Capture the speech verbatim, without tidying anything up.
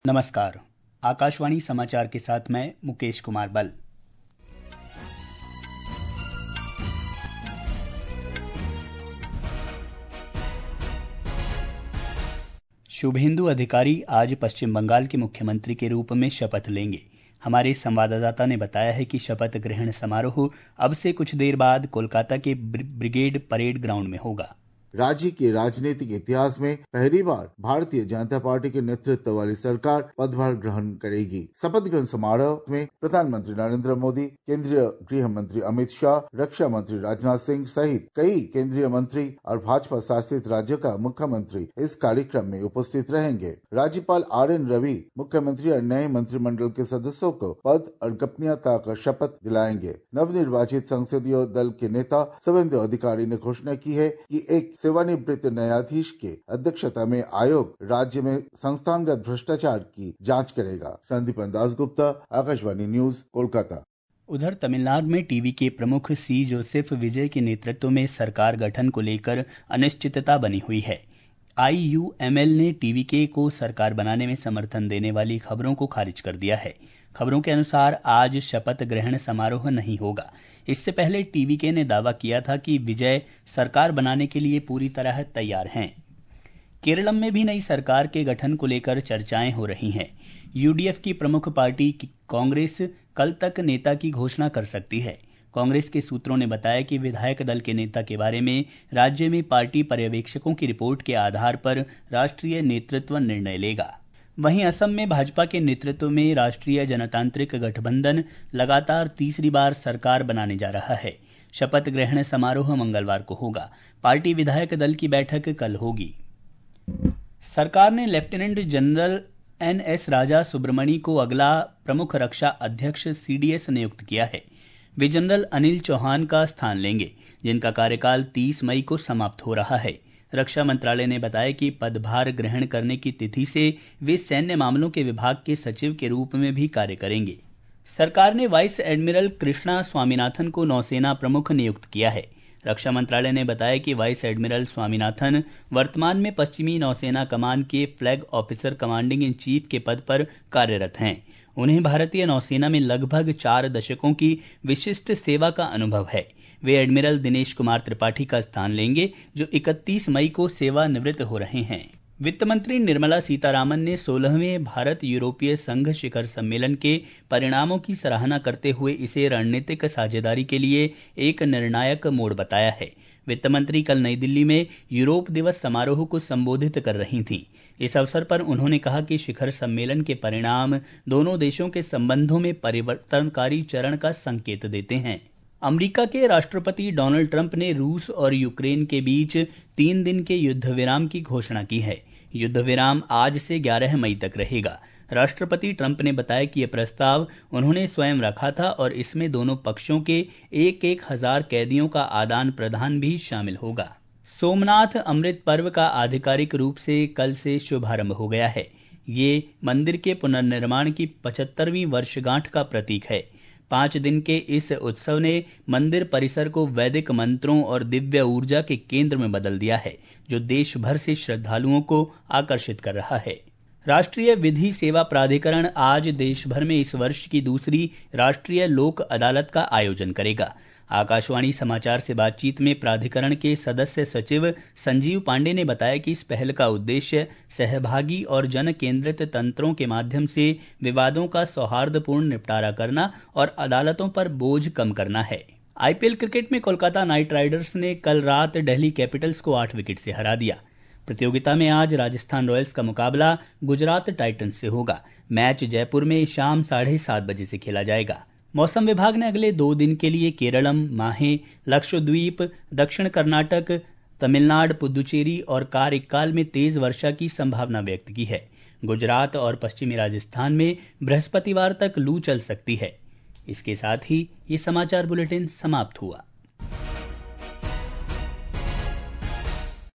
नमस्कार। आकाशवाणी समाचार के साथ मैं मुकेश कुमार बल। शुभेंदु अधिकारी आज पश्चिम बंगाल के मुख्यमंत्री के रूप में शपथ लेंगे। हमारे संवाददाता ने बताया है कि शपथ ग्रहण समारोह अब से कुछ देर बाद कोलकाता के ब्रिगेड परेड ग्राउंड में होगा। राज्य के राजनीतिक इतिहास में पहली बार भारतीय जनता पार्टी के नेतृत्व वाली सरकार पदभार ग्रहण करेगी। शपथ ग्रहण समारोह में प्रधानमंत्री नरेंद्र मोदी, केंद्रीय गृह मंत्री अमित शाह, रक्षा मंत्री राजनाथ सिंह सहित कई केंद्रीय मंत्री और भाजपा शासित राज्यों का मुख्यमंत्री इस कार्यक्रम में उपस्थित रहेंगे। राज्यपाल आर एन रवि मुख्यमंत्री और नए मंत्रिमंडल के सदस्यों को पद और गोपनीयता का शपथ दिलाएंगे। नवनिर्वाचित संसदीय दल के नेता शुभेंदु अधिकारी ने घोषणा की है कि एक सेवानिवृत्त न्यायाधीश के अध्यक्षता में आयोग राज्य में संस्थानगत भ्रष्टाचार की जांच करेगा। संदीपन दासगुप्ता, आकाशवाणी न्यूज, कोलकाता। उधर तमिलनाडु में टीवी के प्रमुख सी जोसेफ विजय के नेतृत्व में सरकार गठन को लेकर अनिश्चितता बनी हुई है। आई यू एम एल ने टीवीके को सरकार बनाने में समर्थन देने वाली खबरों को खारिज कर दिया है। खबरों के अनुसार आज शपथ ग्रहण समारोह नहीं होगा। इससे पहले टीवीके ने दावा किया था कि विजय सरकार बनाने के लिए पूरी तरह तैयार हैं। केरलम में भी नई सरकार के गठन को लेकर चर्चाएं हो रही हैं। यूडीएफ की प्रमुख पार्टी कांग्रेस कल तक नेता की घोषणा कर सकती है। कांग्रेस के सूत्रों ने बताया कि विधायक दल के नेता के बारे में राज्य में पार्टी पर्यवेक्षकों की रिपोर्ट के आधार पर राष्ट्रीय नेतृत्व निर्णय लेगा। वहीं असम में भाजपा के नेतृत्व में राष्ट्रीय जनतांत्रिक गठबंधन लगातार तीसरी बार सरकार बनाने जा रहा है। शपथ ग्रहण समारोह मंगलवार को होगा। पार्टी विधायक दल की बैठक कल होगी। सरकार ने lieutenant general N S Raja Subramani को अगला प्रमुख रक्षा अध्यक्ष सी डी एस नियुक्त किया है। वे जनरल अनिल चौहान का स्थान लेंगे, जिनका कार्यकाल तीस मई को समाप्त हो रहा है। रक्षा मंत्रालय ने बताया कि पदभार ग्रहण करने की तिथि से वे सैन्य मामलों के विभाग के सचिव के रूप में भी कार्य करेंगे। सरकार ने वाइस एडमिरल कृष्णा स्वामीनाथन को नौसेना प्रमुख नियुक्त किया है। रक्षा मंत्रालय ने बताया कि वाइस एडमिरल स्वामीनाथन वर्तमान में पश्चिमी नौसेना कमान के flag officer commanding in chief के पद पर कार्यरत हैं। उन्हें भारतीय नौसेना में लगभग चार दशकों की विशिष्ट सेवा का अनुभव है। वे एडमिरल दिनेश कुमार त्रिपाठी का स्थान लेंगे, जो इकतीस मई को सेवानिवृत्त हो रहे हैं। वित्त मंत्री निर्मला सीतारामन ने सोलहवें भारत यूरोपीय संघ शिखर सम्मेलन के परिणामों की सराहना करते हुए इसे रणनीतिक साझेदारी के लिए एक निर्णायक मोड़ बताया है। वित्त मंत्री कल नई दिल्ली में यूरोप दिवस समारोह को संबोधित कर रही थीं। इस अवसर पर उन्होंने कहा कि शिखर सम्मेलन के परिणाम दोनों देशों के संबंधों में परिवर्तनकारी चरण का संकेत देते हैं। अमेरिका के राष्ट्रपति डोनाल्ड ट्रंप ने रूस और यूक्रेन के बीच तीन दिन के युद्ध विराम की घोषणा की है। युद्ध विराम आज से ग्यारह मई तक रहेगा। राष्ट्रपति ट्रंप ने बताया कि यह प्रस्ताव उन्होंने स्वयं रखा था और इसमें दोनों पक्षों के एक एक हजार कैदियों का आदान प्रदान भी शामिल होगा। सोमनाथ अमृत पर्व का आधिकारिक रूप से कल से शुभारंभ हो गया है। ये मंदिर के पुनर्निर्माण की पचहत्तरवीं वर्षगांठ का प्रतीक है। पांच दिन के इस उत्सव ने मंदिर परिसर को वैदिक मंत्रों और दिव्य ऊर्जा के केंद्र में बदल दिया है, जो देश भर से श्रद्धालुओं को आकर्षित कर रहा है। राष्ट्रीय विधि सेवा प्राधिकरण आज देश भर में इस वर्ष की दूसरी राष्ट्रीय लोक अदालत का आयोजन करेगा। आकाशवाणी समाचार से बातचीत में प्राधिकरण के सदस्य सचिव संजीव पांडे ने बताया कि इस पहल का उद्देश्य सहभागी और जन केंद्रित तंत्रों के माध्यम से विवादों का सौहार्दपूर्ण निपटारा करना और अदालतों पर बोझ कम करना है। आई पी एल क्रिकेट में कोलकाता नाइट राइडर्स ने कल रात दिल्ली कैपिटल्स को आठ विकेट से हरा दिया। प्रतियोगिता में आज राजस्थान रॉयल्स का मुकाबला गुजरात टाइटंस से होगा। मैच जयपुर में शाम साढ़े सात बजे से खेला जाएगा। मौसम विभाग ने अगले दो दिन के लिए केरलम, माहे, लक्षद्वीप, दक्षिण कर्नाटक, तमिलनाडु, पुदुचेरी और कार-इक्काल में तेज वर्षा की संभावना व्यक्त की है। गुजरात और पश्चिमी राजस्थान में बृहस्पतिवार तक लू चल सकती है। इसके साथ ही ये समाचार बुलेटिन समाप्त हुआ।